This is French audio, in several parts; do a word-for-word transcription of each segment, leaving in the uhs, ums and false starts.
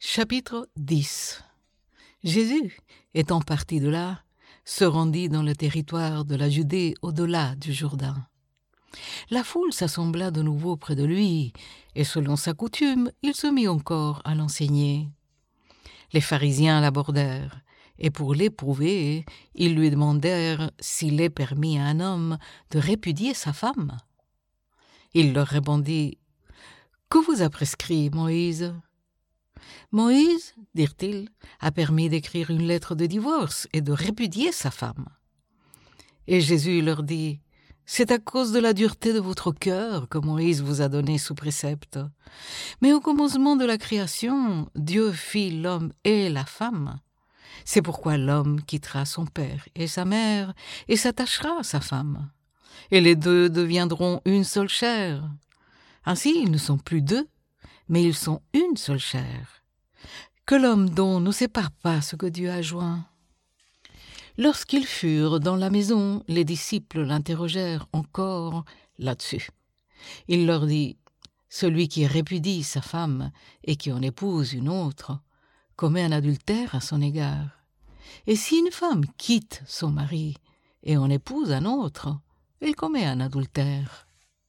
Chapitre dix. Jésus, étant parti de là, se rendit dans le territoire de la Judée au-delà du Jourdain. La foule s'assembla de nouveau près de lui, et selon sa coutume, il se mit encore à l'enseigner. Les pharisiens l'abordèrent, et pour l'éprouver, ils lui demandèrent s'il est permis à un homme de répudier sa femme. Il leur répondit : « Que vous a prescrit Moïse ? » « Moïse, dirent-ils, a permis d'écrire une lettre de divorce et de répudier sa femme. » Et Jésus leur dit : « C'est à cause de la dureté de votre cœur que Moïse vous a donné ce précepte. Mais au commencement de la création, Dieu fit l'homme et la femme. C'est pourquoi l'homme quittera son père et sa mère et s'attachera à sa femme. Et les deux deviendront une seule chair. Ainsi, ils ne sont plus deux, mais ils sont une seule chair. Que l'homme donc ne sépare pas ce que Dieu a joint. » Lorsqu'ils furent dans la maison, les disciples l'interrogèrent encore là-dessus. Il leur dit : « Celui qui répudie sa femme et qui en épouse une autre commet un adultère à son égard. Et si une femme quitte son mari et en épouse un autre, elle commet un adultère. »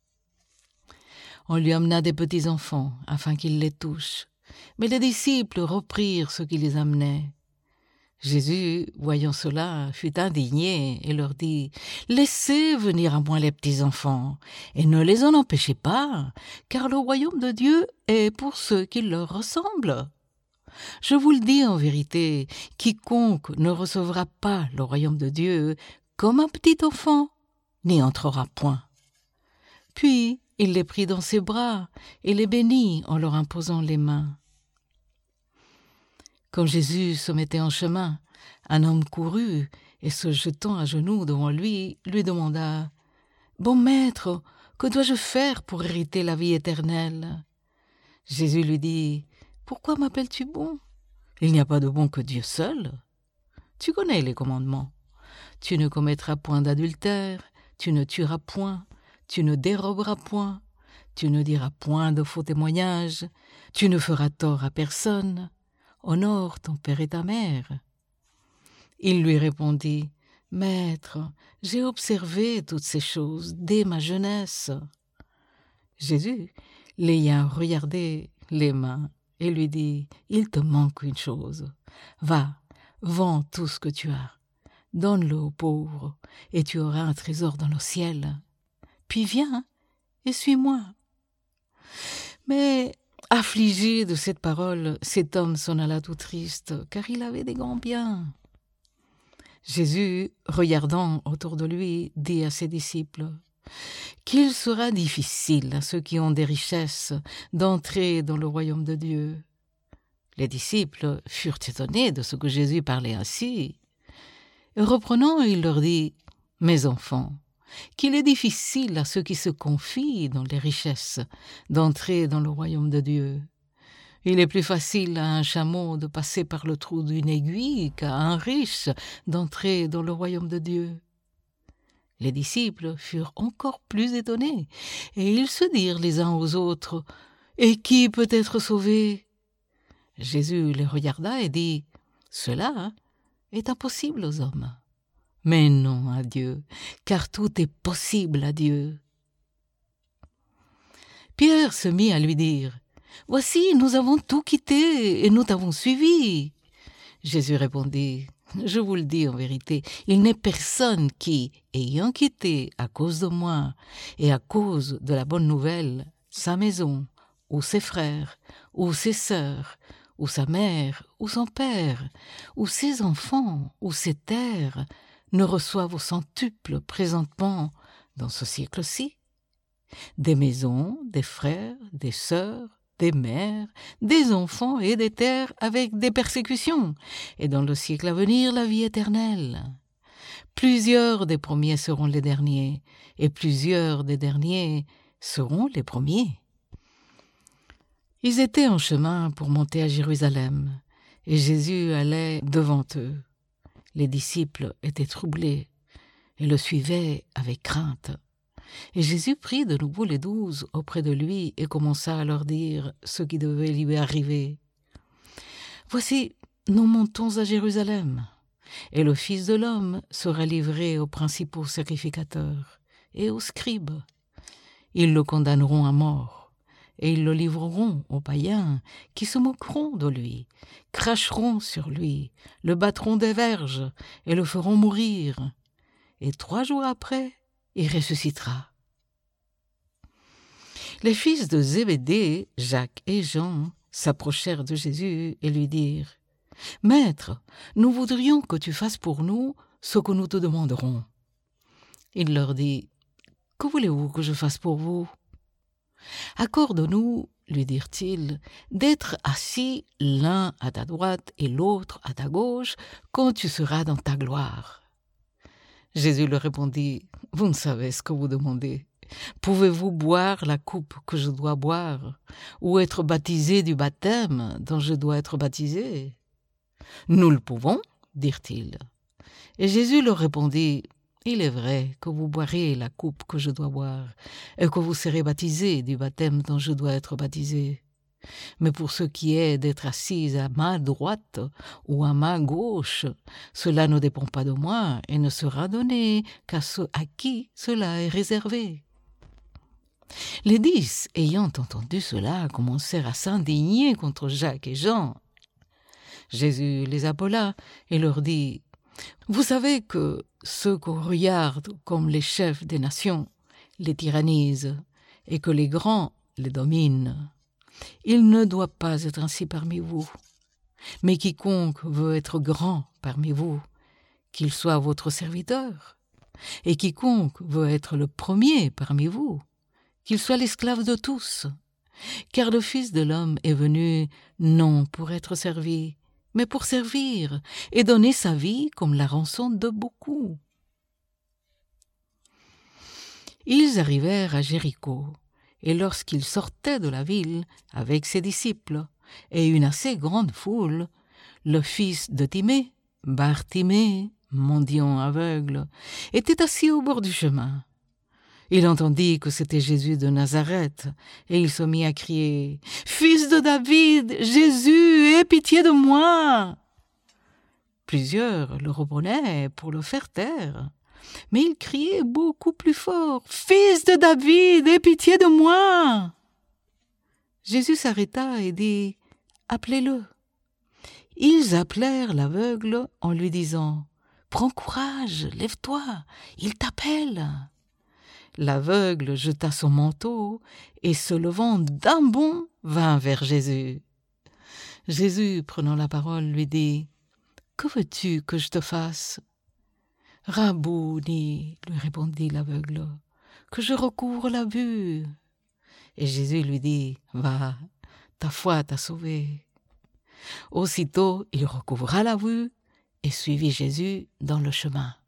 On lui amena des petits-enfants afin qu'il les touche. Mais les disciples reprirent ce qui les amenait. Jésus, voyant cela, fut indigné et leur dit : « Laissez venir à moi les petits-enfants, et ne les en empêchez pas, car le royaume de Dieu est pour ceux qui leur ressemblent. Je vous le dis en vérité, quiconque ne recevra pas le royaume de Dieu comme un petit enfant, n'y entrera point. » Puis il les prit dans ses bras et les bénit en leur imposant les mains. Quand Jésus se mettait en chemin, un homme courut et se jetant à genoux devant lui, lui demanda : « Bon maître, que dois-je faire pour hériter la vie éternelle ?» Jésus lui dit : « Pourquoi m'appelles-tu bon ? Il n'y a pas de bon que Dieu seul. Tu connais les commandements. Tu ne commettras point d'adultère, tu ne tueras point, tu ne déroberas point, tu ne diras point de faux témoignages, tu ne feras tort à personne. Honore ton père et ta mère. » Il lui répondit : « Maître, j'ai observé toutes ces choses dès ma jeunesse. » Jésus l'ayant regardé les mains et lui dit : « Il te manque une chose. Va, vends tout ce que tu as, donne-le aux pauvres, et tu auras un trésor dans le ciel. Puis viens et suis-moi. » Mais affligé de cette parole, cet homme s'en alla tout triste, car il avait des grands biens. Jésus, regardant autour de lui, dit à ses disciples : « Qu'il sera difficile à ceux qui ont des richesses d'entrer dans le royaume de Dieu. » Les disciples furent étonnés de ce que Jésus parlait ainsi. Reprenant, il leur dit : « Mes enfants, qu'il est difficile à ceux qui se confient dans les richesses d'entrer dans le royaume de Dieu. Il est plus facile à un chameau de passer par le trou d'une aiguille qu'à un riche d'entrer dans le royaume de Dieu. » Les disciples furent encore plus étonnés, et ils se dirent les uns aux autres : « Et qui peut être sauvé ?» Jésus les regarda et dit : « Cela est impossible aux hommes. Mais non à Dieu, car tout est possible à Dieu. » Pierre se mit à lui dire : « Voici, nous avons tout quitté et nous t'avons suivi. » Jésus répondit : « Je vous le dis en vérité, il n'est personne qui, ayant quitté à cause de moi et à cause de la bonne nouvelle sa maison, ou ses frères, ou ses sœurs, ou sa mère, ou son père, ou ses enfants, ou ses terres, ne reçoivent au centuple présentement dans ce siècle-ci. Des maisons, des frères, des sœurs, des mères, des enfants et des terres avec des persécutions, et dans le siècle à venir la vie éternelle. Plusieurs des premiers seront les derniers, et plusieurs des derniers seront les premiers. » Ils étaient en chemin pour monter à Jérusalem, et Jésus allait devant eux. Les disciples étaient troublés et le suivaient avec crainte. Et Jésus prit de nouveau les douze auprès de lui et commença à leur dire ce qui devait lui arriver. Voici, nous montons à Jérusalem, et le Fils de l'homme sera livré aux principaux sacrificateurs et aux scribes. Ils le condamneront à mort, et ils le livreront aux païens qui se moqueront de lui, cracheront sur lui, le battront des verges et le feront mourir. Et trois jours après, il ressuscitera. Les fils de Zébédée, Jacques et Jean, s'approchèrent de Jésus et lui dirent « Maître, nous voudrions que tu fasses pour nous ce que nous te demanderons. » Il leur dit « Que voulez-vous que je fasse pour vous ?» « Accorde-nous, lui dirent-ils, d'être assis l'un à ta droite et l'autre à ta gauche quand tu seras dans ta gloire. » Jésus leur répondit « Vous ne savez ce que vous demandez. Pouvez-vous boire la coupe que je dois boire, ou être baptisé du baptême dont je dois être baptisé ?» « Nous le pouvons, dirent-ils. Et Jésus leur répondit « Il est vrai que vous boirez la coupe que je dois boire, et que vous serez baptisés du baptême dont je dois être baptisé. Mais pour ce qui est d'être assis à ma droite ou à ma gauche, cela ne dépend pas de moi et ne sera donné qu'à ceux à qui cela est réservé. » Les dix, ayant entendu cela, commencèrent à s'indigner contre Jacques et Jean. Jésus les appela et leur dit « Vous savez que ceux qu'on regarde comme les chefs des nations les tyrannisent et que les grands les dominent. Il ne doit pas être ainsi parmi vous. Mais quiconque veut être grand parmi vous, qu'il soit votre serviteur. Et quiconque veut être le premier parmi vous, qu'il soit l'esclave de tous. Car le Fils de l'homme est venu non pour être servi, mais pour servir et donner sa vie comme la rançon de beaucoup. » Ils arrivèrent à Jéricho, et lorsqu'il sortait de la ville avec ses disciples et une assez grande foule, le fils de Timée, Bartimée, mendiant aveugle, était assis au bord du chemin. Il entendit que c'était Jésus de Nazareth, et il se mit à crier « Fils de David, Jésus, aie pitié de moi !» Plusieurs le reprenaient pour le faire taire, mais il criait beaucoup plus fort « Fils de David, aie pitié de moi !» Jésus s'arrêta et dit « Appelez-le !» Ils appelèrent l'aveugle en lui disant « Prends courage, lève-toi, il t'appelle !» L'aveugle jeta son manteau et, se levant d'un bond, vint vers Jésus. Jésus, prenant la parole, lui dit « Que veux-tu que je te fasse ?»« Rabouni, lui répondit l'aveugle, que je recouvre la vue. » Et Jésus lui dit « Va, ta foi t'a sauvé. » Aussitôt, il recouvra la vue et suivit Jésus dans le chemin.